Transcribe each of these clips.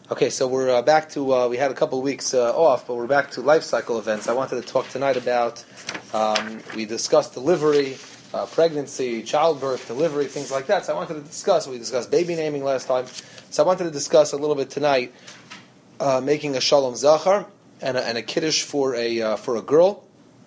Okay, so we're back to, we had a couple of weeks off, but we're back to life cycle events. I wanted to talk tonight about, we discussed delivery, pregnancy, childbirth, delivery, things like that. So I wanted to discuss, we discussed baby naming last time. So I wanted to discuss a little bit tonight, making a shalom zachar and a kiddush for a girl.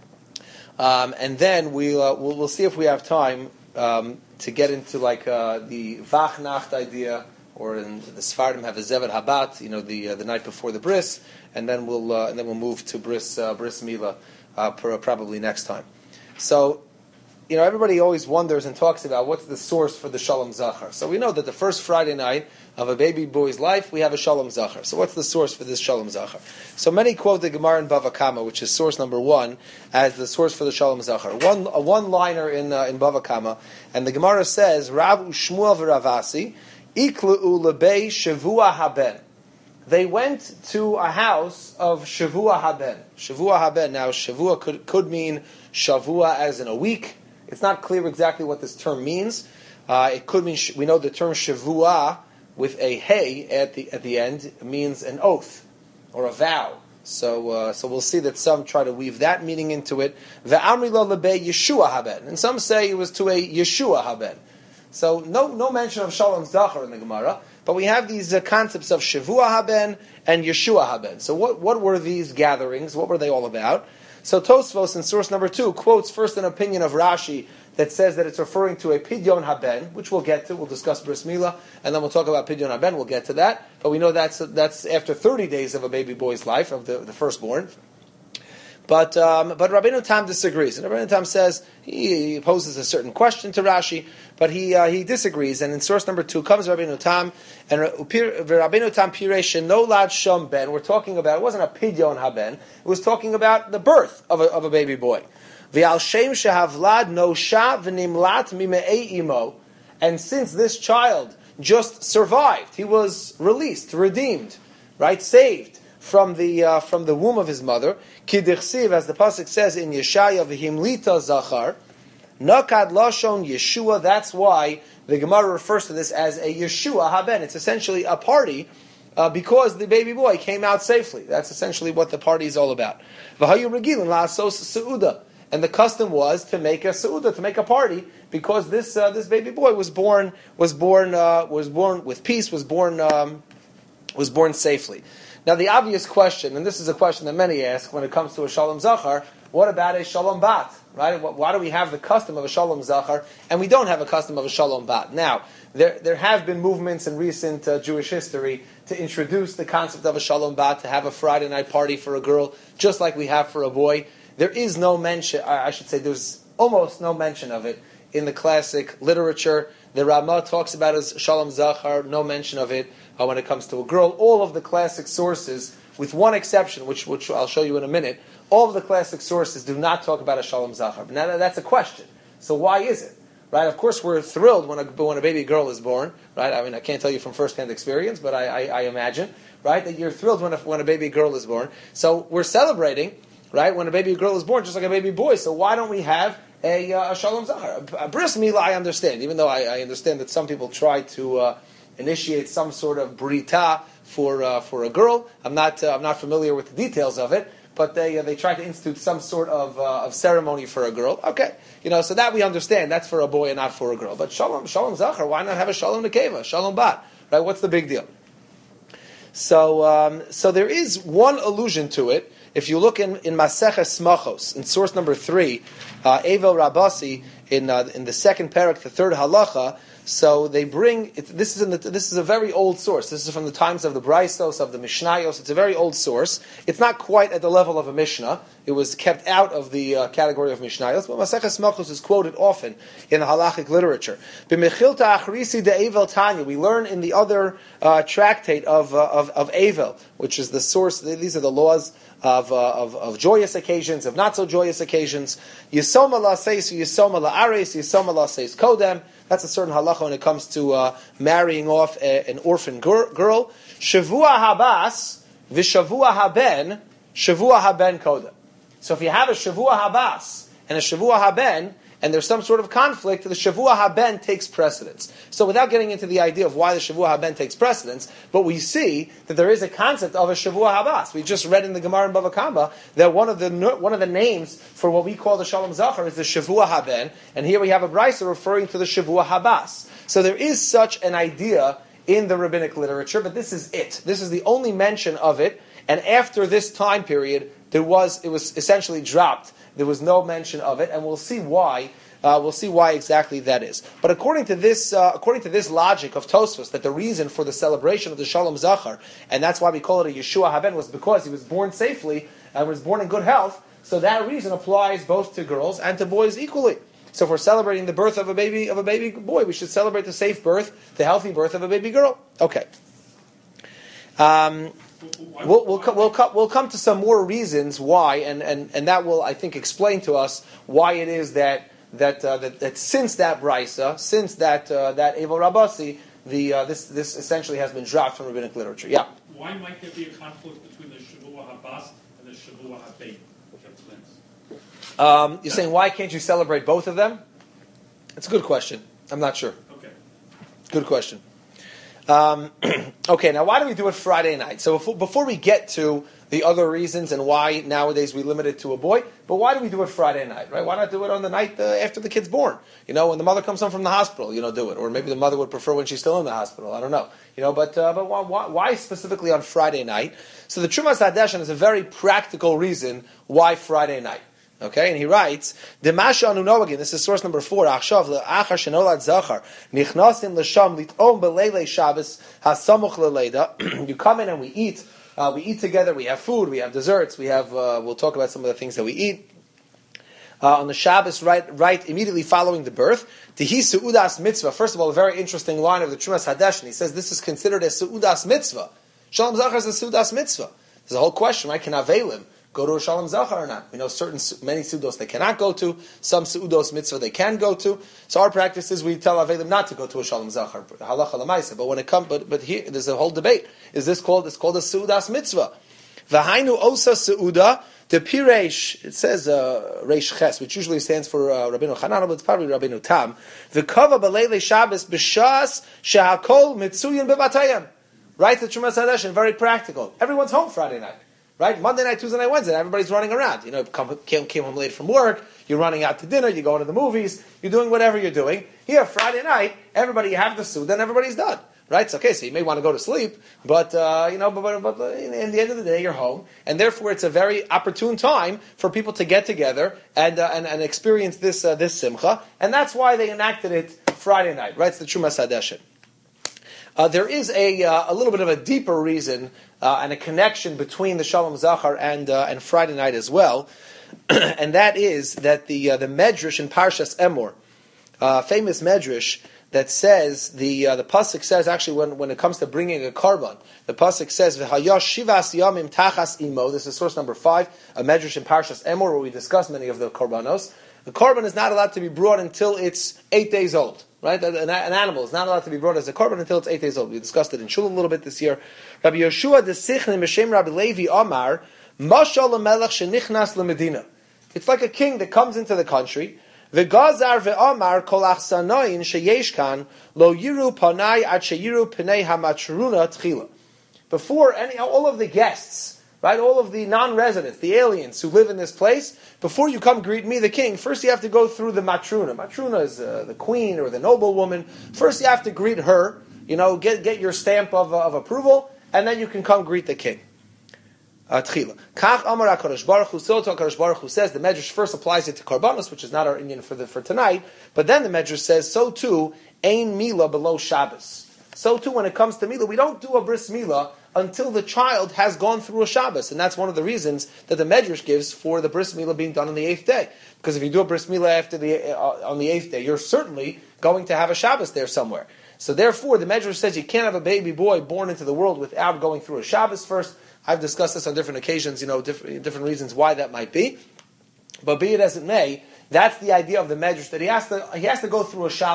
And then we'll see if we have time to get into like the vachnacht idea, or in the Sfardim have a Zevet Habat, the night before the bris, and then we'll move to bris Mila probably next time. So, everybody always wonders and talks about what's the source for the Shalom Zachar. So we know that the first Friday night of a baby boy's life, we have a Shalom Zachar. So what's the source for this Shalom Zachar? So many quote the Gemara in Bava Kama, which is source number 1, as the source for the Shalom Zachar. A one-liner in Bava Kama, and the Gemara says, Rav Ushmuel v'Ravasi, Iklu'u lebei Shavua haben. They went to a house of Shavua haben. Shavua haben. Now, Shavua could mean Shavua as in a week. It's not clear exactly what this term means. It could mean, we know the term Shavua with a hey at the end means an oath or a vow. So we'll see that some try to weave that meaning into it. Ve'amri lo lebei Yeshua haben. And some say it was to a Yeshua haben. So no mention of Shalom Zachar in the Gemara, but we have these concepts of Shavua Haben and Yeshua Haben. So what were these gatherings? What were they all about? So Tosfos in source number 2 quotes first an opinion of Rashi that says that it's referring to a Pidyon Haben, which we'll get to. We'll discuss Bris Mila, and then we'll talk about Pidyon Haben. We'll get to that. But we know that's after 30 days of a baby boy's life, of the firstborn. But Rabbeinu Tam disagrees, and Rabbeinu Tam says he poses a certain question to Rashi, but he disagrees. And in source number 2 comes Rabbeinu Tam, and Rabbeinu Tam Piresh no lad shom ben. We're talking about, it wasn't a pidyon haben, it was talking about the birth of a baby boy. V'al shem shehavlad no sha v'nimlat mime'ei imo. And since this child just survived, he was released, redeemed, right, saved from the womb of his mother. Kidichsiv, as the pasuk says in Yeshaya, v'himlita zachar, nakad lashon Yeshua. That's why the Gemara refers to this as a Yeshua haben. It's essentially a party because the baby boy came out safely. That's essentially what the party is all about. V'hayu regilin la'asos seuda, and the custom was to make a seuda, to make a party, because this baby boy was born with peace, was born safely. Now, the obvious question, and this is a question that many ask when it comes to a Shalom Zachar, what about a Shalom Bat? Right? Why do we have the custom of a Shalom Zachar, and we don't have a custom of a Shalom Bat? Now, there have been movements in recent Jewish history to introduce the concept of a Shalom Bat, to have a Friday night party for a girl, just like we have for a boy. There is no mention, I should say, there's almost no mention of it in the classic literature. The Ramah talks about as Shalom Zachar, no mention of it when it comes to a girl. All of the classic sources, with one exception, which I'll show you in a minute, all of the classic sources do not talk about a Shalom Zachar. Now that's a question. So why is it? Right? Of course, we're thrilled when a baby girl is born. Right? I mean, I can't tell you from first-hand experience, but I imagine, right, that you're thrilled when a baby girl is born. So we're celebrating, right, when a baby girl is born, just like a baby boy. So why don't we have a Shalom Zachar? A Bris Mila, I understand, even though I understand that some people try to initiate some sort of brita for a girl. I'm not familiar with the details of it, but they try to institute some sort of ceremony for a girl. Okay, so that we understand. That's for a boy and not for a girl. But Shalom Zachar, why not have a Shalom Nekeva, Shalom Bat? Right? What's the big deal? So there is one allusion to it. If you look in Maseches Smachos, in source number 3, Evel Rabasi, in the second parak, the third halacha, so they bring this is a very old source. This is from the times of the Braisos, of the Mishnayos. It's a very old source. It's not quite at the level of a Mishnah. It was kept out of the category of Mishnayos, but Maseches Smachos is quoted often in the halachic literature. B'mechilta achrisi de Evel Tanya. We learn in the other tractate of Evel, which is the source. These are the laws of joyous occasions, of not so joyous occasions. Yisoma la seis, Yisoma la ares, Yisoma la seis kodem. That's a certain halacha when it comes to marrying off an orphan girl. Shavua habas v'shavua haben kodem. So if you have a Shavua habas and a Shavua haben, and there's some sort of conflict, the Shavua Haben takes precedence. So without getting into the idea of why the Shavua Haben takes precedence, but we see that there is a concept of a Shavua Habas. We just read in the Gemara in Bava Kama that one of the names for what we call the Shalom Zachar is the Shavua Haben, and here we have a brisa referring to the Shavua Habas. So there is such an idea in the rabbinic literature, but this is it. This is the only mention of it, and after this time period, it was essentially dropped. There was no mention of it, and we'll see why. We'll see why exactly that is. But according to this logic of Tosfos, that the reason for the celebration of the Shalom Zachar, and that's why we call it a Yeshua Haben, was because he was born safely and was born in good health. So that reason applies both to girls and to boys equally. So if we're celebrating the birth of a baby boy, we should celebrate the safe birth, the healthy birth of a baby girl. Okay. We'll come to some more reasons why, and that will, I think, explain to us why it is that since that brisa, since that Evel Rabasi, this essentially has been dropped from rabbinic literature. Yeah. Why might there be a conflict between the Shavua Habas and the Shavua Haben? You're saying why can't you celebrate both of them? It's a good question. I'm not sure. Okay. Good question. Okay, now why do we do it Friday night? So before we get to the other reasons and why nowadays we limit it to a boy, but why do we do it Friday night, right? Why not do it on the night after the kid's born? When the mother comes home from the hospital, do it. Or maybe the mother would prefer when she's still in the hospital. I don't know. But why specifically on Friday night? So the Trumas Hadeshan is a very practical reason why Friday night. Okay, and he writes, "Demasha anu again. This is source number 4. Achshav le'achar shenolad zachar nichnasim l'sham litom beleilei Shabbos hasamuch leleida." You come in and we eat. We eat together. We have food. We have desserts. We have. We'll talk about some of the things that we eat on the Shabbos, right immediately following the birth. Tihi seudas mitzvah. First of all, a very interesting line of the Trumas Hadeshan. He says this is considered a seudas mitzvah. Shalom zachar is a seudas mitzvah. There's a whole question, right? Can avelim go to a Shalom Zachar or not? We know many Seudos they cannot go to, some Seudos mitzvah they can go to. So our practice is we tell Avelim not to go to a Shalom Zachar, halacha l'maisa. But when it comes, but here there's a whole debate. Is this called? It's called a Seudas mitzvah. V'hainu osa Seuda the Piresh. It says Reish Ches, which usually stands for Rabbeinu Chanan, but it's probably Rabbeinu Tam. V'kava b'leilei Shabbos b'shas shehakol mitzuyin b'vatayim. Right, the Trumas Hadeshan, very practical. Everyone's home Friday night. Right? Monday night, Tuesday night, Wednesday, everybody's running around. Came home late from work, you're running out to dinner, you're going to the movies, you're doing whatever you're doing. Here, Friday night, you have the suit, then everybody's done. Right? It's okay, so you may want to go to sleep, but in the end of the day, you're home, and therefore it's a very opportune time for people to get together and experience this simcha, and that's why they enacted it Friday night. Right? It's the Trumas Hadeshan. There is a little bit of a deeper reason and a connection between the Shalom Zachar and Friday night as well, and that is that the Medrash in Parshas Emor, famous Medrash that says the pasuk says actually when it comes to bringing a korban, the pasuk says v'hayash shivas yamim tachas imo. This is source number 5, a Medrash in Parshas Emor where we discuss many of the korbanos. The korban is not allowed to be brought until it's 8 days old. Right, an animal is not allowed to be brought as a korban until it's 8 days old. We discussed it in Shul a little bit this year. Rabbi Yoshua de Sichnin b'shem Rabbi Levi Amar Mashal lemelech shenichnas lemedina. It's like a king that comes into the country. V'gazar ve'amar kol achsanoin sheyesh kan lo yiru panai ad sheyiru pnei hamatruna tchila. Before all of the guests, right, all of the non-residents, the aliens who live in this place, before you come greet me, the king, first you have to go through the matruna. Matruna is the queen or the noblewoman. First you have to greet her, get your stamp of approval, and then you can come greet the king. Tchila. Kach Amar HaKadosh Baruch Hu, so HaKadosh Baruch Hu says, the Medrash first applies it to Karbanos, which is not our Indian for tonight, but then the Medrash says, so too, Ein Mila below Shabbos. So too, when it comes to Mila, we don't do a bris Mila until the child has gone through a Shabbos. And that's one of the reasons that the Medrash gives for the bris Milah being done on the 8th day. Because if you do a bris Milah on the 8th day, you're certainly going to have a Shabbos there somewhere. So therefore, the Medrash says you can't have a baby boy born into the world without going through a Shabbos first. I've discussed this on different occasions, different reasons why that might be. But be it as it may, that's the idea of the Medrash, that he has to go through a Shabbos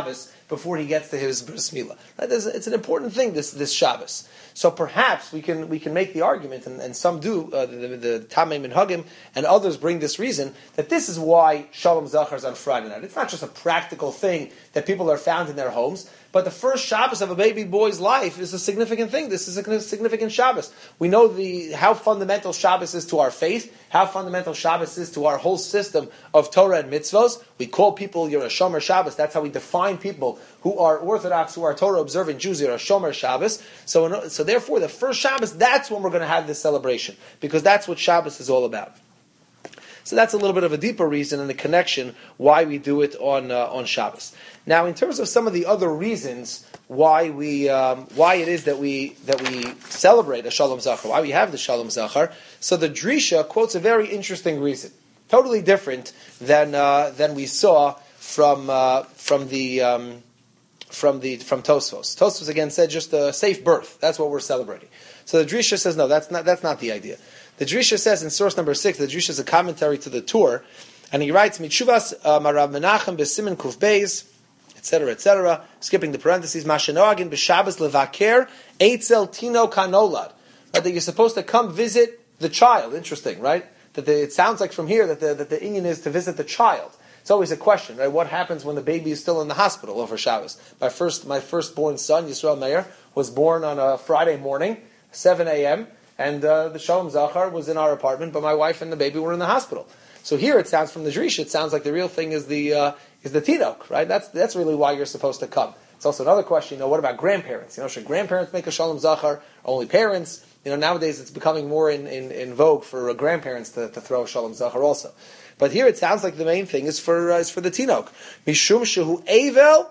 before he gets to his bris milah. Right? It's an important thing, this Shabbos. So perhaps we can make the argument, and some do, the Tamei Minhagim and others bring this reason, that this is why Shalom Zachar is on Friday night. It's not just a practical thing that people are found in their homes, but the first Shabbos of a baby boy's life is a significant thing. This is a significant Shabbos. We know how fundamental Shabbos is to our faith, how fundamental Shabbos is to our whole system of Torah and mitzvos. We call people Yerushomer Shabbos. That's how we define people who are Orthodox, who are Torah observant Jews, Yerushomer Shabbos. So therefore, the first Shabbos, that's when we're going to have this celebration, because that's what Shabbos is all about. So that's a little bit of a deeper reason and a connection why we do it on Shabbos. Now, in terms of some of the other reasons why it is that we celebrate a Shalom Zachar, why we have the Shalom Zachar, so the Drisha quotes a very interesting reason, totally different than we saw from Tosfos. Tosfos again said just a safe birth. That's what we're celebrating. So the Drisha says no, that's not the idea. The Drisha says in source number 6, the Drisha is a commentary to the Tur, and he writes, Mitshuvas Marav Menachem Besimin Kuf Beis, etc., skipping the parentheses, Mashenoagin B'Shabbos Levaker Eitzel Tino Kanolad. That you're supposed to come visit the child. Interesting, right? It sounds like from here that the Indian is to visit the child. It's always a question, right? What happens when the baby is still in the hospital over Shabbos? My firstborn son, Yisrael Meir, was born on a Friday morning, 7 a.m., and the Shalom Zachar was in our apartment, but my wife and the baby were in the hospital. So here it sounds from the Drisha, it sounds like the real thing is the Tinok, right? That's really why you're supposed to come. It's also another question, what about grandparents? Should grandparents make a Shalom Zachar? Only parents? Nowadays it's becoming more in vogue for grandparents to throw a Shalom Zachar also. But here it sounds like the main thing is for the Tinok. Mishum shehu Avel,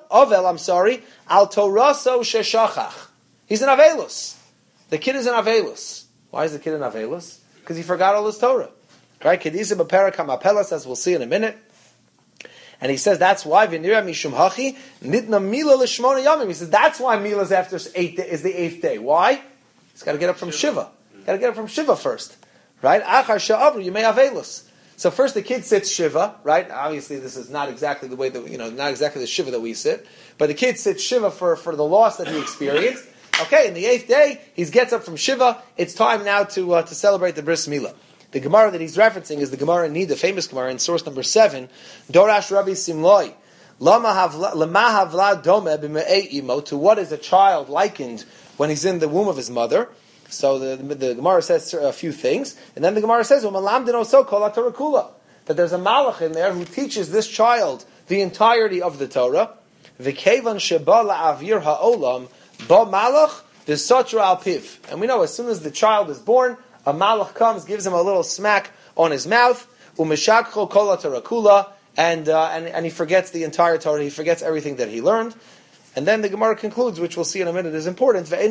al Toraso sheshachach. He's an Avelus. The kid is an Avelus. Why is the kid an Avelus? Because he forgot all his Torah. Right? Kedisa b'perak hamapelas, as we'll see in a minute. And he says that's why v'nira mishum hachi nitna mila l'shmona yamim. He says that's why Mila is the 8th day. Why? He's got to get up from Shiva. Got to get up from Shiva first. Right? Achar she'avru yimei Avelus. So first the kid sits Shiva, right? Obviously this is not exactly the way that, not exactly the Shiva that we sit, but the kid sits Shiva for the loss that he experienced. Okay, in the 8th day, he gets up from Shiva. It's time now to celebrate the Bris Milah. The Gemara that he's referencing is the Gemara in Nida, the famous Gemara in source number 7. Dorash Rabbi Simloi. Lama havla dome b'me'ei imo. To what is a child likened when he's in the womb of his mother? So the Gemara says a few things, and then the Gemara says, that there's a malach in there who teaches this child the entirety of the Torah. V'kevan sheba la'avir ha'olam ba malach v'satra al piv. And we know as soon as the child is born, a malach comes, gives him a little smack on his mouth, umeshakcho kol Torah kula, and he forgets the entire Torah. He forgets everything that he learned. And then the Gemara concludes, which we'll see in a minute is important, but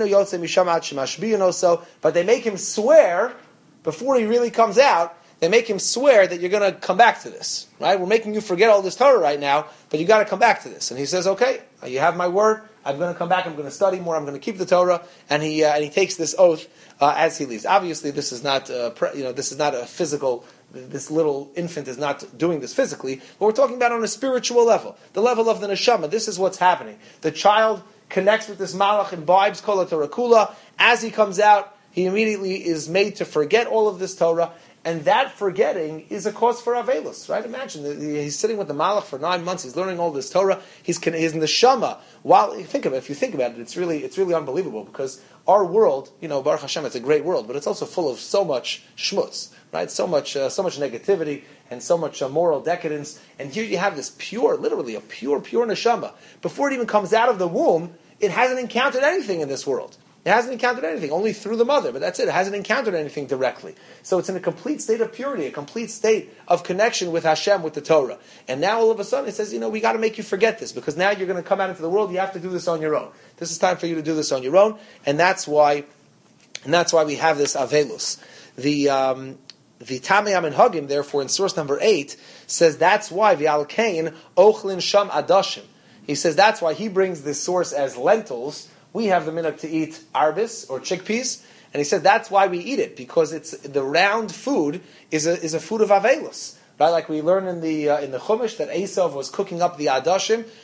they make him swear, before he really comes out, they make him swear that you're going to come back to this. Right? We're making you forget all this Torah right now, but you got to come back to this. And he says, okay, you have my word, I'm going to come back, I'm going to study more, I'm going to keep the Torah, and he takes this oath as he leaves. Obviously, this is not this is not a physical. This little infant is not doing this physically, but we're talking about on a spiritual level, the level of the neshama. This is what's happening. The child connects with this malach, imbibes kol Torah kula. As he comes out, he immediately is made to forget all of this Torah, and that forgetting is a cause for avelus. Right? Imagine he's sitting with the malach for 9 months. He's learning all this Torah. He's neshama. While if you think about it, it's really unbelievable because our world, Baruch Hashem, it's a great world, but it's also full of so much shmutz. Right, so much negativity and so much moral decadence, and here you have this literally a pure neshama. Before it even comes out of the womb, it hasn't encountered anything in this world. It hasn't encountered anything, only through the mother, but that's it. It hasn't encountered anything directly. So it's in a complete state of purity, a complete state of connection with Hashem, with the Torah. And now all of a sudden it says, we got to make you forget this, because now you're going to come out into the world, you have to do this on your own. This is time for you to do this on your own, and that's why we have this avelus. The Tamei Minhagim, therefore, in source number 8, says that's why V'alkein ochlin sham adashim. He says that's why he brings this source as lentils. We have the minhag to eat arbis or chickpeas, and he says that's why we eat it, because it's the round food is a food of avelus. Right, like we learn in the Chumash that Esav was cooking up the adashim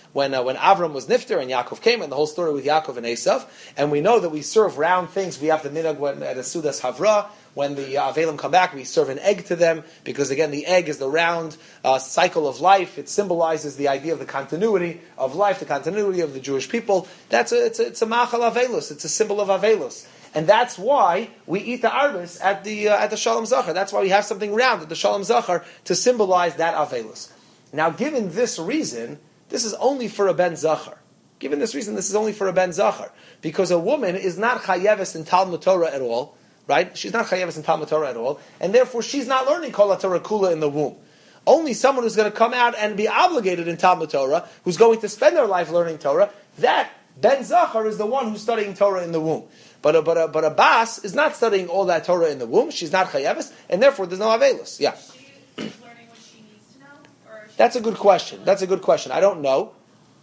when Avram was nifter and Yaakov came, and the whole story with Yaakov and Esav. And we know that we serve round things. We have the minhag when at a Sudas Havra, when the Avelim come back, we serve an egg to them, because again, the egg is the round cycle of life. It symbolizes the idea of the continuity of life, the continuity of the Jewish people. It's a machal Avelus. It's a symbol of Avelus. And that's why we eat the arbis at the Shalom Zachar. That's why we have something round at the Shalom Zachar to symbolize that Avelus. Now, given this reason, this is only for a Ben Zachar. Given this reason, this is only for a Ben Zachar. Because a woman is not chayeves in Talmud Torah at all. Right? She's not chayeves in Talmud Torah at all, and therefore she's not learning Kol HaTorah Kula in the womb. Only someone who's going to come out and be obligated in Talmud Torah, who's going to spend their life learning Torah, that Ben Zachar is the one who's studying Torah in the womb. But a Bas is not studying all that Torah in the womb. She's not chayeves, and therefore there's no Avelus. Yeah. She's learning what she needs to know? That's a good question. I don't know.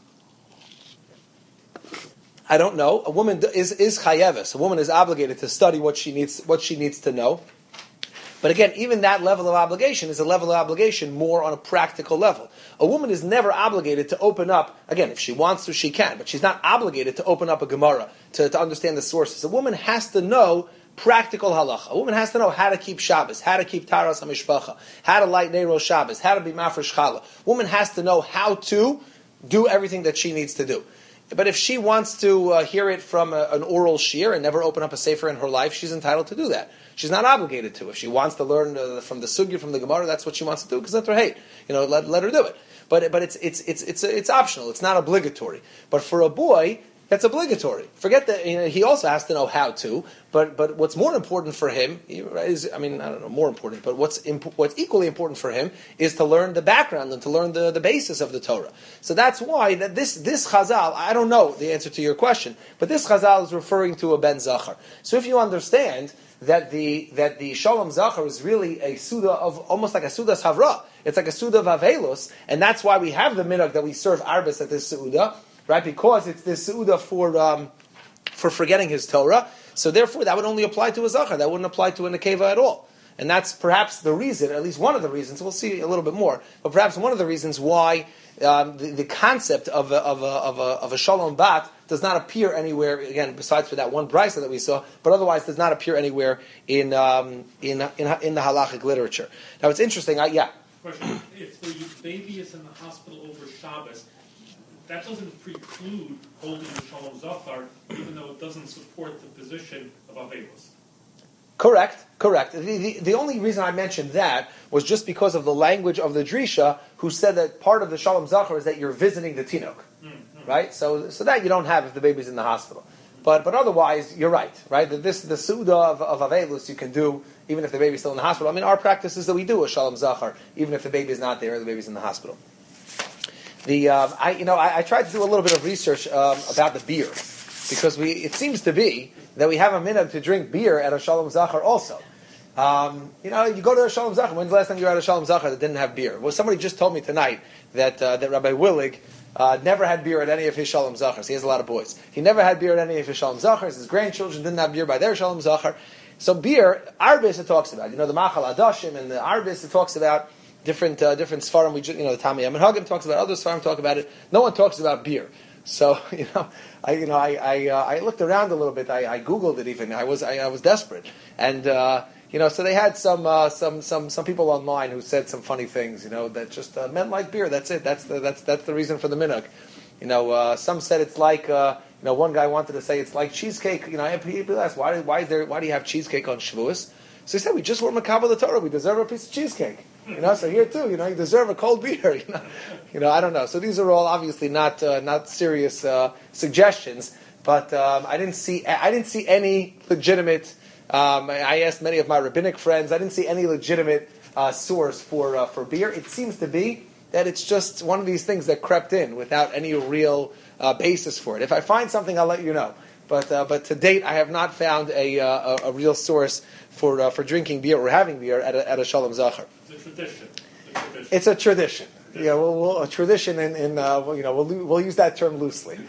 A woman is chayeves. A woman is obligated to study what she needs to know. But again, even that level of obligation is a level of obligation more on a practical level. A woman is never obligated to open up, again, if she wants to, she can, but she's not obligated to open up a Gemara to understand the sources. A woman has to know practical halacha. A woman has to know how to keep Shabbos, how to keep Taras HaMishpacha, how to light Neiros Shabbos, how to be Mafresh Challah. A woman has to know how to do everything that she needs to do. But if she wants to hear it from an oral shir and never open up a sefer in her life, she's entitled to do that. She's not obligated to. If she wants to learn from the sugya, from the Gemara, that's what she wants to do, because that's her hate. Let her do it. But it's optional. It's not obligatory. But for a boy, that's obligatory. Forget that he also has to know how to. But what's more important for him is, more important. But what's equally important for him is to learn the background and to learn the basis of the Torah. So that's why that this Chazal, I don't know the answer to your question, but this Chazal is referring to a Ben Zachar. So if you understand that the Shalom Zachar is really a Suda of almost like a Sudas Havra, it's like a Suda of Avelus, and that's why we have the minhag that we serve arbis at this Suda. Right, because it's this Su'udah for forgetting his Torah, so therefore that would only apply to a Zachar, that wouldn't apply to a Nekeva at all. And that's perhaps the reason, at least one of the reasons, we'll see a little bit more, but perhaps one of the reasons why the concept of a Shalom Bat does not appear anywhere, again, besides for that one brisa that we saw, but otherwise does not appear anywhere in the halachic literature. Now it's interesting, Question, if the baby is in the hospital over Shabbos, that doesn't preclude holding the Shalom Zachar, even though it doesn't support the position of Avelus. Correct. The only reason I mentioned that was just because of the language of the Drisha, who said that part of the Shalom Zachar is that you're visiting the Tinok. Mm-hmm. Right? So that you don't have if the baby's in the hospital. But otherwise, you're right? That the Suda of Avelus you can do even if the baby's still in the hospital. Our practice is that we do a Shalom Zachar, even if the baby's not there or the baby's in the hospital. I tried to do a little bit of research about the beer, because it seems to be that we have a minhag to drink beer at a Shalom Zachar also. You go to a Shalom Zachar. When's the last time you were at a Shalom Zachar that didn't have beer? Well, somebody just told me tonight that Rabbi Willig never had beer at any of his Shalom Zachars. He has a lot of boys. He never had beer at any of his Shalom Zachars. His grandchildren didn't have beer by their Shalom Zachar. So beer, Arbis it talks about. The Machal Adashim and the Arbis it talks about. Different Sfarim, the Tami Hagim talks about, other Sfarim talk about it. No one talks about beer. So I looked around a little bit. I Googled it even. I was desperate, and so they had some people online who said some funny things. That just men like beer. That's it. That's the reason for the minhag. Some said it's like one guy wanted to say it's like cheesecake. People ask why do you have cheesecake on Shavuos? So he said we just were Makabel the Torah. We deserve a piece of cheesecake. So here too, you deserve a cold beer. I don't know. So these are all obviously not serious suggestions, but I didn't see any legitimate. I asked many of my rabbinic friends. I didn't see any legitimate source for beer. It seems to be that it's just one of these things that crept in without any real basis for it. If I find something, I'll let you know. But to date, I have not found a real source for drinking beer or having beer at a Shalom Zachar. It's a tradition. It's a tradition. Yeah, a tradition, we'll use that term loosely.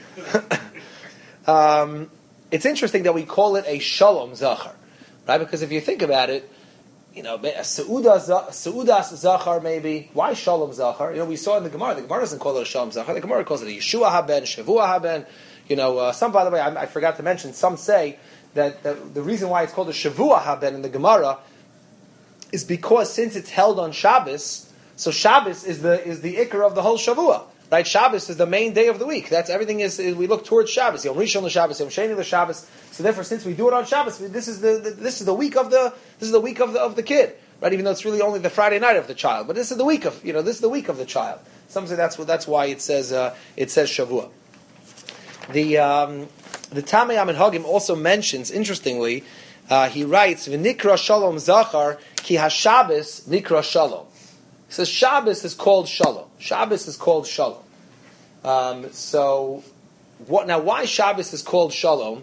It's interesting that we call it a Shalom Zachar, right? Because if you think about it, Seudas Zachar maybe. Why Shalom Zachar? We saw in the Gemara. The Gemara doesn't call it a Shalom Zachar. The Gemara calls it a Yeshua Haben, Shavua Haben. Some, by the way, I forgot to mention, some say that the reason why it's called a Shavua Haben in the Gemara is because since it's held on Shabbos, so Shabbos is the Iker of the whole Shavua. Right? Shabbos is the main day of the week. That's everything is we look towards Shabbos. Yom Rishon l'Shabbos, Yom Sheni l'Shabbos. So therefore, since we do it on Shabbos, this is the week of the kid. Right? Even though it's really only the Friday night of the child, but this is the week of the child. Some say that's why it says Shavua. The Tamei Amenhagim also mentions, interestingly, he writes V'nikra Shalom Zachar ki HaShabbos Nikra Shalom. He says Shabbos is called Shalom. Shabbos is called Shalom. Now why Shabbos is called Shalom?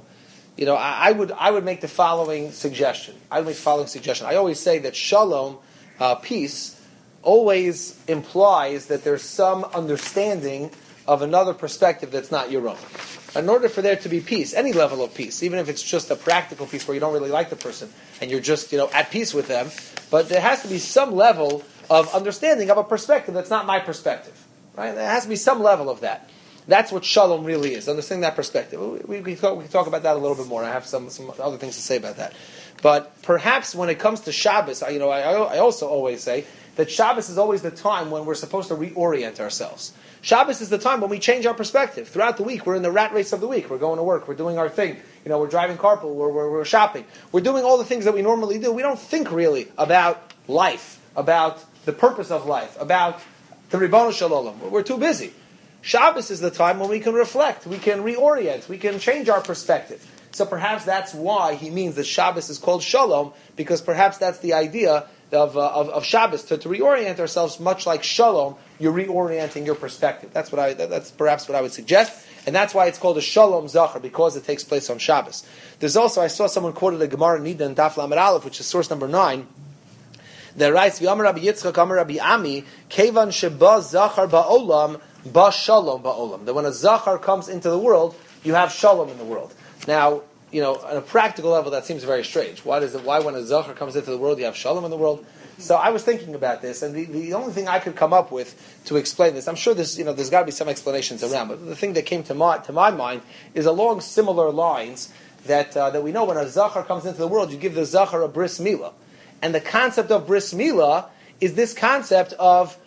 I would make the following suggestion. I always say that Shalom, peace, always implies that there's some understanding of another perspective that's not your own. In order for there to be peace, any level of peace, even if it's just a practical peace where you don't really like the person and you're just at peace with them, but there has to be some level of understanding of a perspective that's not my perspective. Right? There has to be some level of that. That's what Shalom really is, understanding that perspective. We can talk about that a little bit more. I have some other things to say about that. But perhaps when it comes to Shabbos, I also always say that Shabbos is always the time when we're supposed to reorient ourselves. Shabbos is the time when we change our perspective. Throughout the week, we're in the rat race of the week. We're going to work. We're doing our thing. We're driving carpool. We're shopping. We're doing all the things that we normally do. We don't think really about life, about the purpose of life, about the Ribono Shel Olam. We're too busy. Shabbos is the time when we can reflect, we can reorient, we can change our perspective. So perhaps that's why he means that Shabbos is called Shalom, because perhaps that's the idea of Shabbos, to reorient ourselves, much like Shalom, you're reorienting your perspective. That's perhaps what I would suggest, and that's why it's called a Shalom Zachar, because it takes place on Shabbos. There's also, I saw someone quoted a Gemara Nida and Daf Lamed Aleph, which is source number 9, that writes, V'amar Rabbi Yitzchak, Amar Rabbi Ami, Kevan sheba Zachar ba'olam, ba Shalom ba'olam. That when a Zachar comes into the world, you have Shalom in the world. Now, on a practical level, that seems very strange. Why when a Zachar comes into the world, you have Shalom in the world? So I was thinking about this, and the only thing I could come up with to explain this, I'm sure there's got to be some explanations around, but the thing that came to my mind is along similar lines that we know when a Zachar comes into the world, you give the Zachar a bris milah. And the concept of bris milah is this concept of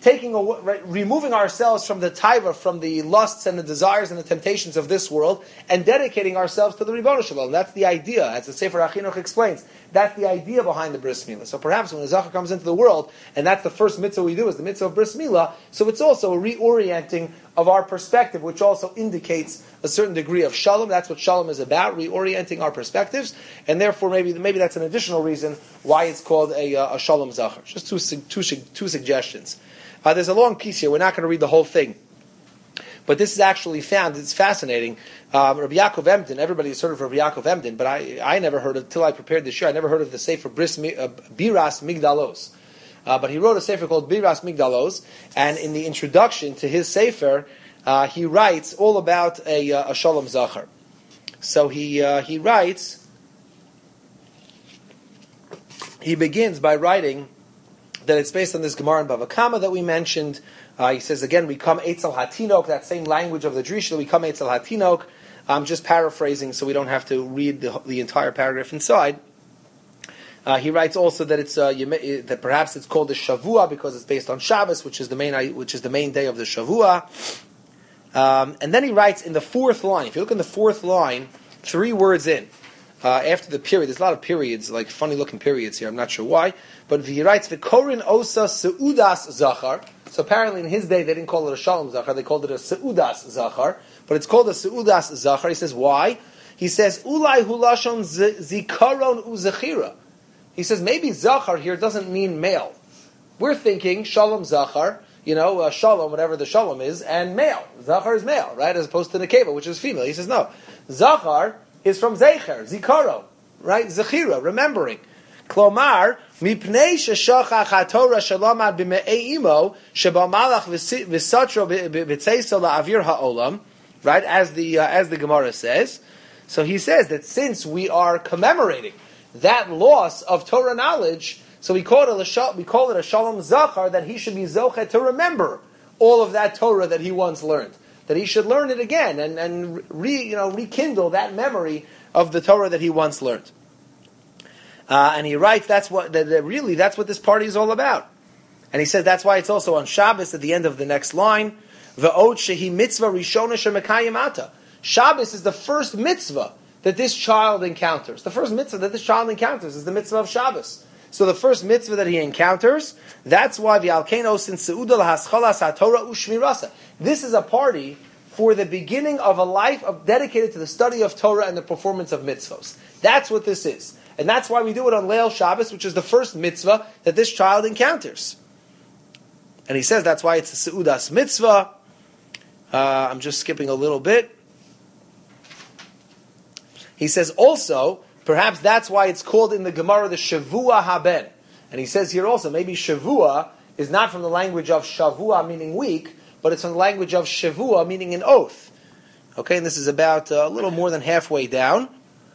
removing ourselves from the taiva, from the lusts and the desires and the temptations of this world, and dedicating ourselves to the Ribono Shel Olam. That's the idea, as the Sefer HaChinuch explains. That's the idea behind the bris milah. So perhaps when a Zachar comes into the world, and that's the first mitzvah we do, is the mitzvah of bris milah, so it's also a reorienting of our perspective, which also indicates a certain degree of shalom. That's what shalom is about, reorienting our perspectives, and therefore maybe that's an additional reason why it's called a Shalom Zachar. Just two suggestions. There's a long piece here. We're not going to read the whole thing. But this is actually found, it's fascinating. Rabbi Yaakov Emden, everybody has heard of Rabbi Yaakov Emden, but I never heard of, until I prepared this year, I never heard of the Sefer Biras Migdalos. But he wrote a Sefer called Biras Migdalos, and in the introduction to his Sefer, he writes all about a Shalom Zachar. So he writes, he begins by writing that it's based on this Gemara in Bava Kama that we mentioned. He says, again, we come Eitzel Hatinok, that same language of the Drisha, we come Eitzel Hatinok. I'm just paraphrasing so we don't have to read the entire paragraph inside. He writes also that it's that perhaps it's called the Shavua because it's based on Shabbos, which is the main day of the Shavua. And then he writes in the fourth line, if you look in the fourth line, 3 words in, after the period, there's a lot of periods, like funny looking periods here, I'm not sure why, but he writes, V'korin osa seudas zachar. So apparently in his day they didn't call it a shalom zachar, they called it a seudas zachar, but it's called a seudas zachar. He says, why? He says, ulai hulashon zikaron uzachira. He says, maybe zachar here doesn't mean male. We're thinking shalom zachar, shalom, whatever the shalom is, and male. Zachar is male, right, as opposed to nekeva, which is female. He says, no. Zachar is from zecher, zikaron, right, zechira, remembering. Klomar, mipnei sheshachach haTorah shalomad b'me'ei imo sheba malach v'satro b'tzeisa la'avir ha'olam, right, as the Gemara says. So he says that since we are commemorating that loss of Torah knowledge, So we call it a Shalom Zachar, that he should be Zochet to remember all of that Torah that he once learned. That he should learn it again and rekindle that memory of the Torah that he once learned. And he writes that's what this party is all about. And he says that's why it's also on Shabbos at the end of the next line. V'od shehi mitzvah rishona shemekayim ata. Shabbos is the first mitzvah that this child encounters. The first mitzvah that this child encounters is the mitzvah of Shabbos. So the first mitzvah that he encounters, that's why v'alkenos in seuda lahaschalas haTorah u'shmirasa. This is a party for the beginning of a life dedicated to the study of Torah and the performance of mitzvos. That's what this is. And that's why we do it on Leil Shabbos, which is the first mitzvah that this child encounters. And he says that's why it's a seudas mitzvah. I'm just skipping a little bit. He says also, perhaps that's why it's called in the Gemara the Shavua Haben. And he says here also, maybe Shavua is not from the language of Shavua, meaning week, but it's from the language of Shavua, meaning an oath. Okay, and this is about a little more than halfway down.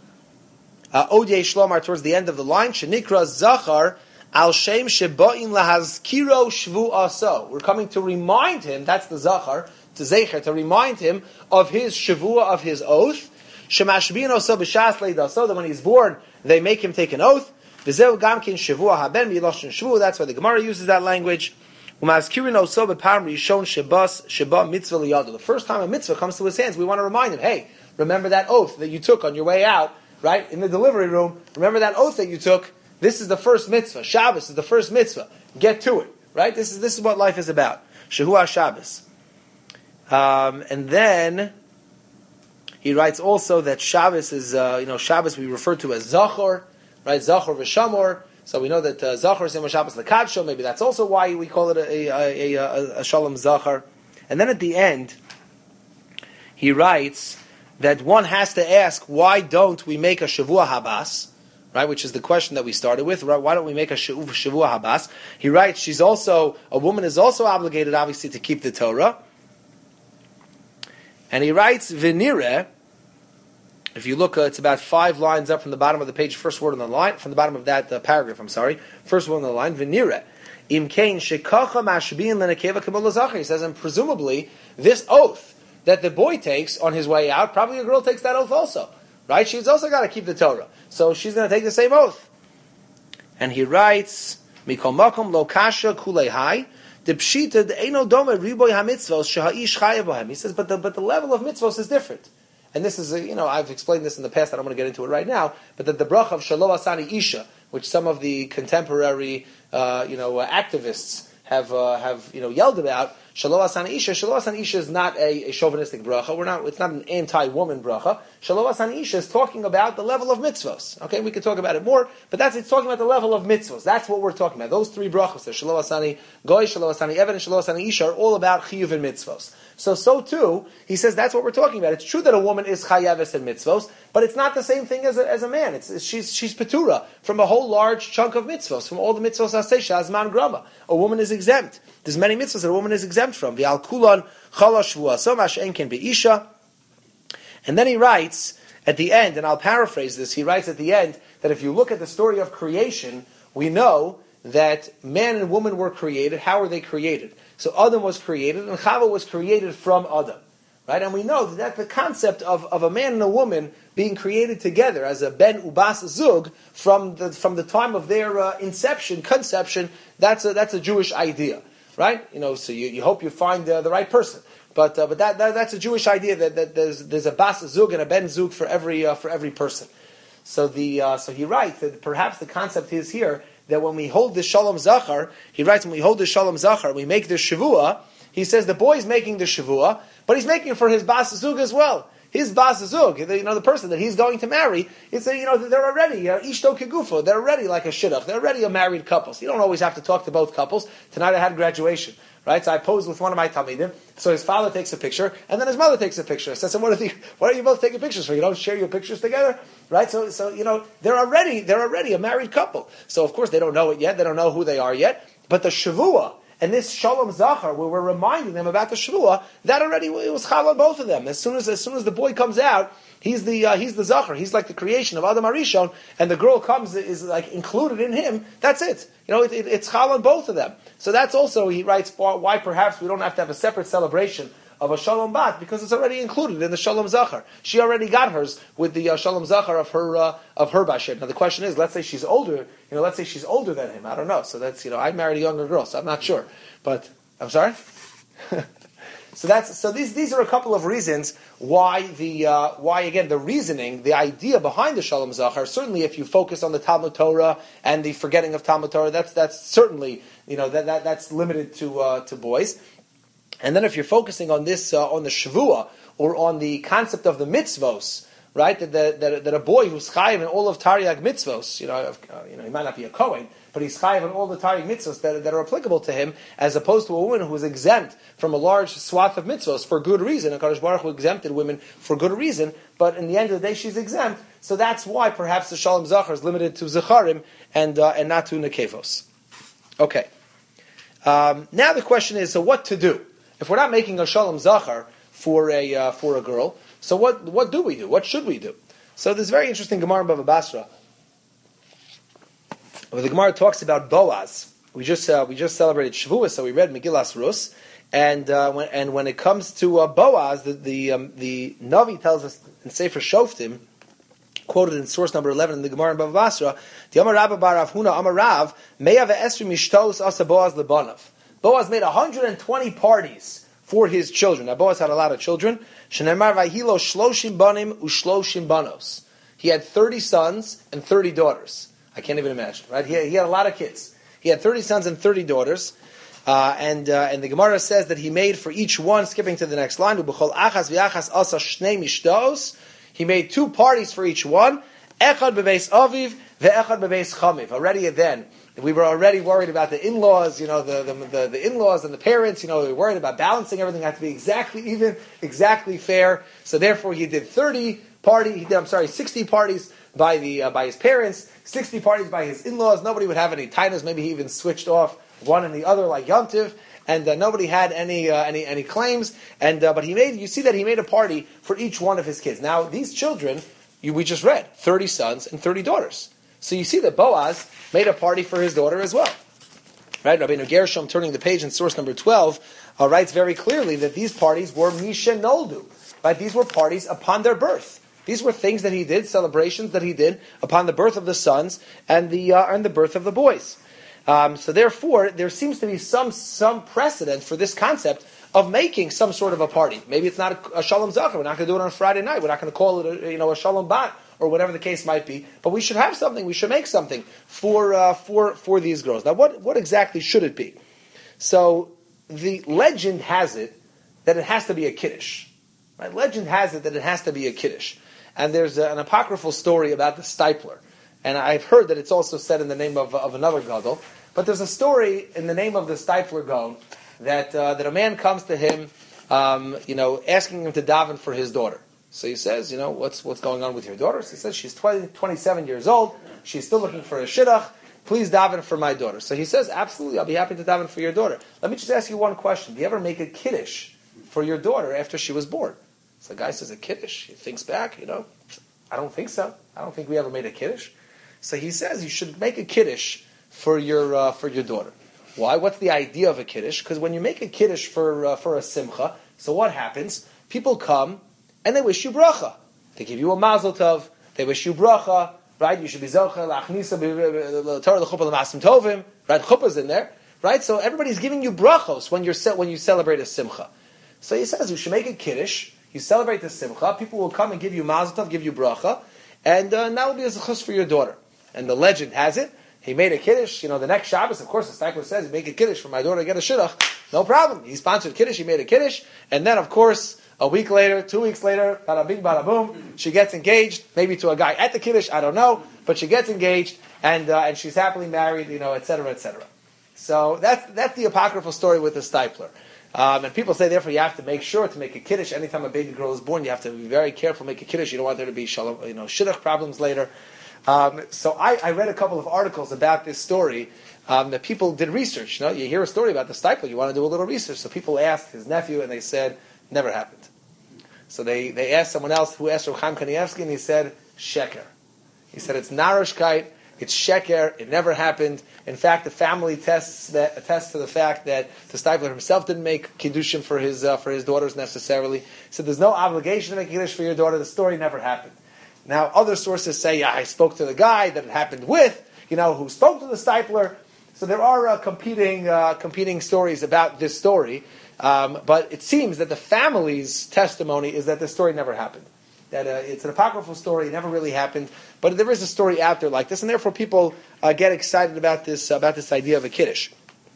Odye Shlomar, towards the end of the line, Shenikra Zachar al Shem Sheba'in Lahazkiro Shvu Aso. We're coming to remind him, that's the Zachar, to Zecher, to remind him of his Shavua, of his oath. Shemashbin Oso B'Shas Leida, so that when he's born, they make him take an oath. V'zeu Gamkin Shavua Haben Miloshin Shvu, that's why the Gemara uses that language. Umazkirin Oso B'Pam Rishon Sheba Mitzvah Liyadu. The first time a mitzvah comes to his hands, we want to remind him, hey, remember that oath that you took on your way out, right, in the delivery room. Remember that oath that you took. This is the first mitzvah. Shabbos is the first mitzvah. Get to it, right? This is what life is about. Shehu Shabbos. And then he writes also that Shabbos is, Shabbos we refer to as Zachor, right? Zachor v'Shamor. So we know that Zachor is in Shabbos Lekadsho. Maybe that's also why we call it a Shalom Zachor. And then at the end, he writes that one has to ask, why don't we make a Shavua Habas? Right, which is the question that we started with. Right? Why don't we make a Shavua Habas? He writes, a woman is also obligated, obviously, to keep the Torah. And he writes, V'nireh, if you look, it's about 5 lines up from the bottom of the page, first word on the line, from the bottom of that paragraph, first word on the line, V'nireh, Im Kain Shekacha Mashbiin Lenekeva Kabul Zachar. He says, and presumably, this oath that the boy takes on his way out, probably a girl takes that oath also. Right? She's also got to keep the Torah. So she's going to take the same oath. And he writes, Mikol Makom Lo Kasha Kulei Hai, De Pshita De Eino Dome Riboy HaMitzvos Sheha'ish Chayav Bohem. He says, but the level of mitzvos is different. And this is, I've explained this in the past, I don't want to get into it right now, but that the bracha of Shelo Asani Isha, which some of the contemporary, activists have yelled about, Shelo Asani Isha is not a chauvinistic bracha. It's not an anti-woman bracha. Shelo Asani Isha is talking about the level of mitzvos. Okay, we could talk about it more, but it's talking about the level of mitzvos. That's what we're talking about. Those 3 brachos, Shelo Asani Goy, Shelo Asani Even, and Shelo Asani Isha, are all about chiyuv and mitzvos. So too, he says that's what we're talking about. It's true that a woman is chayaves and mitzvos, but it's not the same thing as a man. She's petura from a whole large chunk of mitzvos, from all the mitzvos aseh shazman grama. A woman is exempt. There's many mitzvahs that a woman is exempt from. The al kulan chalash vuasomash enken beisha. And then he writes at the end, and I'll paraphrase this. He writes at the end that if you look at the story of creation, we know that man and woman were created. How were they created? So Adam was created, and Chava was created from Adam, right? And we know that the concept of a man and a woman being created together as a ben ubas zug from the time of their conception, that's a Jewish idea. Right, so you hope you find the right person, but that's a Jewish idea that there's a bas zug and a ben zug for every person. So he writes that perhaps the concept is here that when we hold the Shalom Zachar, he writes when we hold the Shalom Zachar, we make the Shavua. He says the boy's making the Shavua, but he's making it for his bas zug as well. His bas zug, the person that he's going to marry, they're already ishto kegufo. They're already like a shidduch. They're already a married couple. So you don't always have to talk to both couples. Tonight I had graduation, right? So I posed with one of my talmidim. So his father takes a picture, and then his mother takes a picture. So I said, "What are you both taking pictures for? You don't share your pictures together, right?" So they're already a married couple. So of course they don't know it yet. They don't know who they are yet. But the Shavua and this Shalom Zachar, where we're reminding them about the Shavua, that already it was chal on both of them. As soon as the boy comes out, He's the Zachar. He's like the creation of Adam Arishon, and the girl comes is like included in him. That's it. It's Chal on both of them. So that's also, he writes, why perhaps we don't have to have a separate celebration of a Shalom Bat, because it's already included in the Shalom Zachar. She already got hers with the Shalom Zachar of her Bashem. Now the question is, let's say she's older. Let's say she's older than him. I don't know. So that's I married a younger girl, so I'm not sure. But I'm sorry. So these are a couple of reasons why again the reasoning, the idea behind the Shalom Zachar. Certainly, if you focus on the Talmud Torah and the forgetting of Talmud Torah, that's certainly that's limited to boys. And then if you're focusing on this on the Shavua or on the concept of the mitzvos, right? That a boy who's chayiv in all of Taryag mitzvos, he might not be a Kohen, but he's chayiv in all the Taryag mitzvos that are applicable to him, as opposed to a woman who is exempt from a large swath of mitzvos for good reason. And Kadosh Baruch Hu exempted women for good reason, but in the end of the day she's exempt. So that's why perhaps the Shalom Zachar is limited to Zecharim and not to Nekevos. Okay. Now the question is, so what to do? If we're not making a Shalom Zachar for a girl, so what do we do? What should we do? So there's very interesting Gemara in Bava Basra, where the Gemara talks about Boaz. We just celebrated Shavuos, so we read Megillas Rus, and when it comes to Boaz, the Navi tells us in Sefer Shoftim, quoted in source number 11 in the Gemara in Bava Basra, the Amar Rabba bar Rav Huna Amar Rav Meya ve'esri mishtos asa Boaz lebanav. Boaz made 120 parties for his children. Now Boaz had a lot of children. Shenemar vayhilo shloshim banim ushloshim banos. He had 30 sons and 30 daughters. I can't even imagine, right? He had a lot of kids. He had 30 sons and 30 daughters. And the Gemara says that he made for each one, skipping to the next line, Ubechol achas v'achas asa shnei mishtos. He made 2 parties for each one. Echad bebeis aviv ve'echad bebeis chamiv. Already then, we were already worried about the in-laws, the in-laws and the parents, we were worried about balancing everything had to be exactly even, exactly fair. So therefore he did 60 parties by his parents, 60 parties by his in-laws. Nobody would have any tainas. Maybe he even switched off one and the other like Yom Tov, and nobody had any claims. But you see that he made a party for each one of his kids. Now these children, we just read 30 sons and 30 daughters. So you see that Boaz made a party for his daughter as well. Right? Rabbeinu Gershom, turning the page in source number 12, writes very clearly that these parties were Misha Noldu. Right? These were parties upon their birth. These were things that he did, celebrations that he did upon the birth of the sons and the birth of the boys. So therefore, there seems to be some precedent for this concept of making some sort of a party. Maybe it's not a Shalom Zachar. We're not going to do it on Friday night. We're not going to call it a Shalom Bat, or whatever the case might be, but we should have something. We should make something for these girls. Now, what exactly should it be? So the legend has it that it has to be a kiddush. Right? Legend has it that it has to be a kiddush, and there's an apocryphal story about the Steipler, and I've heard that it's also said in the name of another gadol. But there's a story in the name of the Steipler Gaon that a man comes to him, asking him to daven for his daughter. So he says, what's going on with your daughter? So he says, she's 27 years old. She's still looking for a shidduch. Please daven for my daughter. So he says, absolutely, I'll be happy to daven for your daughter. Let me just ask you one question. Do you ever make a kiddush for your daughter after she was born? So the guy says, a kiddush? He thinks back, I don't think so. I don't think we ever made a kiddush. So he says, you should make a kiddush for your daughter. Why? What's the idea of a kiddush? Because when you make a kiddush for a simcha, so what happens? People come and they wish you bracha. They give you a mazel tov. They wish you bracha, right? You should be zocha lachnisa Torah l'chuppah l'masim tovim, right? Chuppah's in there, right? So everybody's giving you brachos when you celebrate a simcha. So he says you should make a kiddush. You celebrate the simcha. People will come and give you mazel tov, give you bracha, and that will be a zechus for your daughter. And the legend has it, he made a kiddush. The next Shabbos, of course, the Steipler says, make a kiddush for my daughter to get a shidduch. No problem. He sponsored kiddush. He made a kiddush, and then, of course, a week later, 2 weeks later, bada bing, bada boom, she gets engaged, maybe to a guy at the kiddush, I don't know, but she gets engaged, and she's happily married, et cetera, et cetera. So that's the apocryphal story with the Steipler. And people say, therefore, you have to make sure to make a kiddush. Anytime a baby girl is born, you have to be very careful, make a kiddush. You don't want there to be shidduch problems later. So I read a couple of articles about this story that people did research. You hear a story about the Steipler, you want to do a little research. So people asked his nephew, and they said, never happened. So they asked someone else who asked Rav Chaim Kanievsky, and he said, sheker. He said, it's narushkeit, it's sheker, it never happened. In fact, the family attests to the fact that the Steipler himself didn't make kiddushin for his daughters necessarily. He said, there's no obligation to make kiddush for your daughter. The story never happened. Now, other sources say, yeah, I spoke to the guy that it happened with, who spoke to the Steipler. So there are competing stories about this story. But it seems that the family's testimony is that the story never happened. That it's an apocryphal story, it never really happened. But there is a story out there like this, and therefore people get excited about this idea of a kiddush.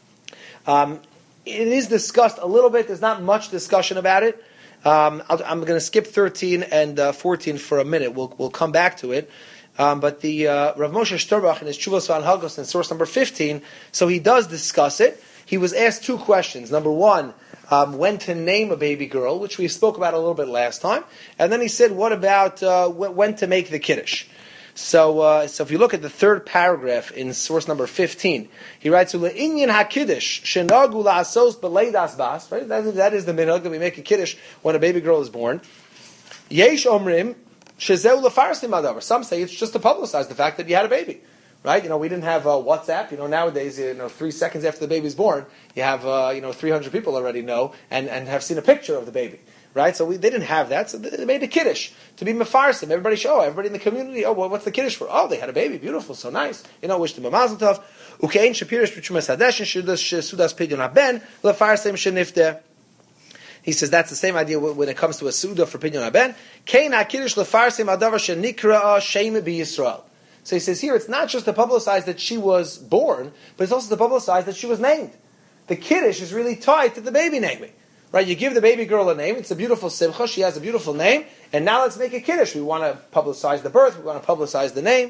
It is discussed a little bit. There's not much discussion about it. I'm going to skip 13 and 14 for a minute. We'll come back to it. But the Rav Moshe Staurbach in his Tshuvos V'Hanhagos in source number 15, so he does discuss it. He was asked two questions. Number one, when to name a baby girl, which we spoke about a little bit last time. And then he said, what about when to make the kiddush? So if you look at the third paragraph in source number 15, he writes, "Le'inyan hakiddush shenagu la'asos b'leidas bas." Right, that is the minhag that we make a kiddush when a baby girl is born. Yesh omrim shezeu lefarsim adavar. Some say it's just to publicize the fact that you had a baby. Right? We didn't have WhatsApp. Nowadays, 3 seconds after the baby's born, you have 300 people already know and have seen a picture of the baby. Right? So they didn't have that. So they made a kiddush to be mefarsim. Everybody in the community. Oh, well, what's the kiddush for? Oh, they had a baby. Beautiful, so nice. Wish them a mazel tov. Ukein shapirish b'trumas hadesh sudas pidyon haben lefarsim shenifte. He says that's the same idea when it comes to a suda for pidyon haben. Kein hakiddush lefarsim adavar shenikra shem b'Yisrael. So he says here, it's not just to publicize that she was born, but it's also to publicize that she was named. The kiddush is really tied to the baby naming. Right? You give the baby girl a name, it's a beautiful simcha, she has a beautiful name, and now let's make a kiddush. We want to publicize the birth, we want to publicize the name.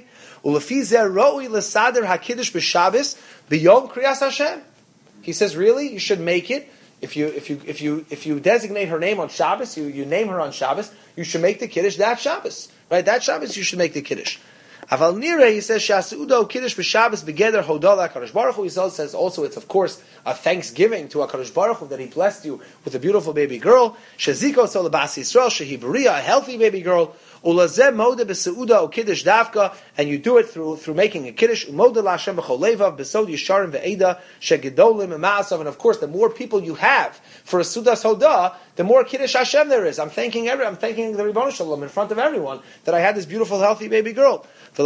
He says, really? You should make it. If you designate her name on Shabbos, you name her on Shabbos, you should make the kiddush that Shabbos. Right? That Shabbos you should make the kiddush. Aval nireh, he says, Shasudo Kiddush b'Shabbos begeder hodol HaKadosh Baruch Hu. He says also it's of course a thanksgiving to HaKadosh Baruch Hu that He blessed you with a beautiful baby girl. Sheziko so lebas Yisrael shehi beria, a healthy baby girl. Ulazeh mode b'Seuda o Kiddush davka, and you do it through making a Kiddush. Umode laHashem b'chol levav b'sod yisharim ve'eda shegedolim emaasav. And of course, the more people you have for a Sudas Hodah, the more Kiddush Hashem there is. I'm thanking the Ribono Shalom in front of everyone that I had this beautiful, healthy baby girl. He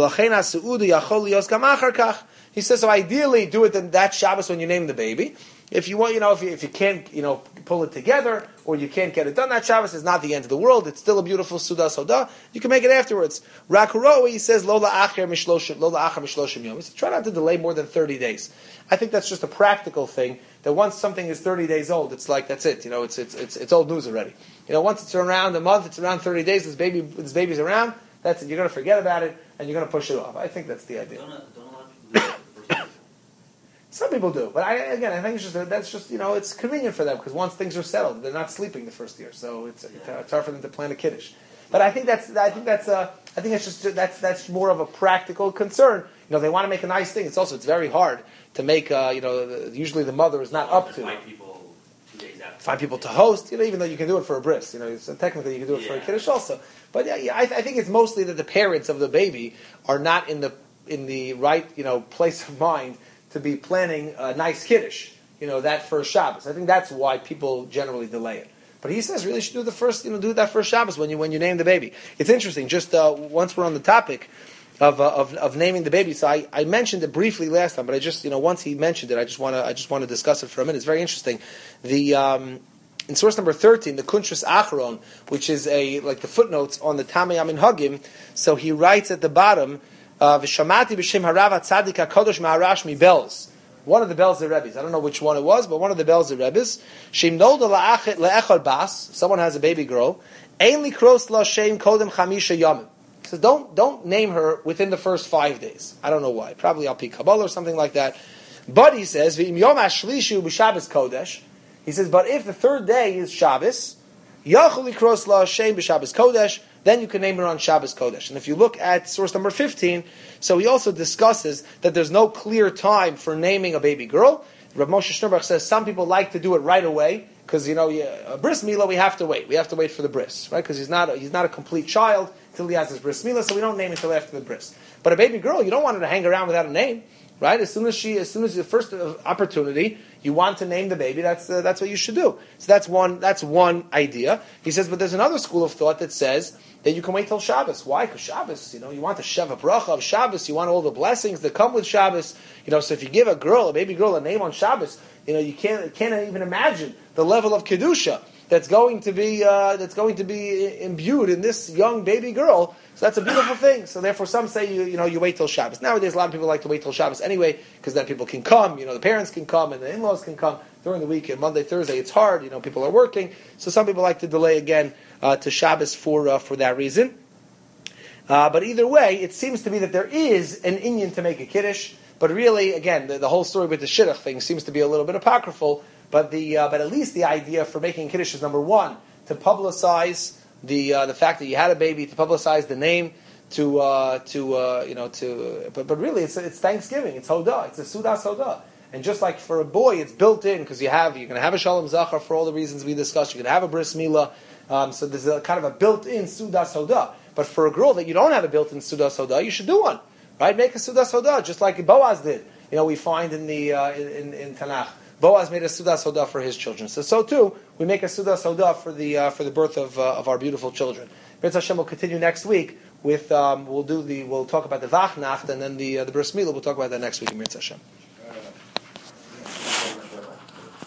says, so ideally do it that Shabbos when you name the baby. If you want, if you can't, pull it together, or you can't get it done that Shabbos, it's not the end of the world. It's still a beautiful Sudas Hodah. You can make it afterwards. Rakuro, he says, Lola acher mishloshim yom. He says, try not to delay more than 30 days. I think that's just a practical thing, that once something is 30 days old, it's like, that's it. It's old news already. Once it's around a month, it's around 30 days, this baby's around, that's it. You're going to forget about it, and you're going to push it off. I think that's the idea. Don't a lot of people do that the first year? Some people do, but I think it's just it's convenient for them because once things are settled, they're not sleeping the first year, so it's hard for them to plan a kiddush. But I think that's more of a practical concern. They want to make a nice thing. It's very hard to make. Usually the mother is not up to. Find people 2 days after. Find people to host. Even though you can do it for a bris. So technically you can do it for a kiddush also. But I think it's mostly that the parents of the baby are not in the right place of mind to be planning a nice kiddush, that first Shabbos. I think that's why people generally delay it. But he says really should do the first, do that first Shabbos when you name the baby. It's interesting. Just once we're on the topic of naming the baby, so I mentioned it briefly last time, but I just once he mentioned it, I just want to discuss it for a minute. It's very interesting. In source number 13, the Kuntrus Acharon, which is like the footnotes on the Tamei HaMinhagim, so he writes at the bottom. V'shamati b'shem harav hatzadik hakadosh ma'arash mi Belz. One of the Belzer Rebbes. I don't know which one it was, but one of the Belzer Rebbes. Shem nolda le'echad bas. Someone has a baby girl. Ein likros la shem kodem chamisha yamim. He says, don't name her within the first 5 days. I don't know why. Probably al pi Kabbalah or something like that. But he says, v'im yom hashlishu b'Shabbos kodesh. He says, but if the third day is Shabbos, yachol likros la shem b'Shabbos kodesh. Then you can name her on Shabbos Kodesh. And if you look at source number 15, so he also discusses that there's no clear time for naming a baby girl. Rav Moshe Staurbach says some people like to do it right away because a bris milah we have to wait. We have to wait for the bris, right? Because he's not a complete child till he has his bris milah, so we don't name him until after the bris. But a baby girl, you don't want her to hang around without a name, right? As soon as the first opportunity, you want to name the baby. That's what you should do. So that's one idea. He says, but there's another school of thought that says that you can wait till Shabbos. Why? Because Shabbos, you want the Sheva Bracha of Shabbos. You want all the blessings that come with Shabbos. So if you give a baby girl, a name on Shabbos, you can't even imagine the level of kedusha that's going to be imbued in this young baby girl. So that's a beautiful thing. So therefore, some say you wait till Shabbos. Nowadays, a lot of people like to wait till Shabbos anyway, because then people can come. The parents can come and the in-laws can come during the weekend. Monday, Thursday, it's hard. People are working. So some people like to delay again to Shabbos for that reason. But either way, it seems to be that there is an inyan to make a kiddush. But really, again, the whole story with the shidduch thing seems to be a little bit apocryphal. But at least the idea for making kiddush is, number one, to publicize the fact that you had a baby, to publicize the name, but really it's Thanksgiving, it's Hodah, it's a Sudas Hodah. And just like for a boy, it's built in because you're going to have a Shalom Zachar for all the reasons we discussed. You're going to have a Bris Milah, so there's a kind of a built-in Sudas Hodah. But for a girl that you don't have a built-in Sudas Hodah, you should do one, right? Make a Sudas Hodah just like Boaz did. We find in the in Tanakh. Boaz made a Sudas Hodah for his children. So too, we make a Sudas Hodah for the birth of our beautiful children. Mirz Hashem will continue next week with we'll talk about the Vachnacht and then the Bris Milah. We'll talk about that next week in Mirz Hashem.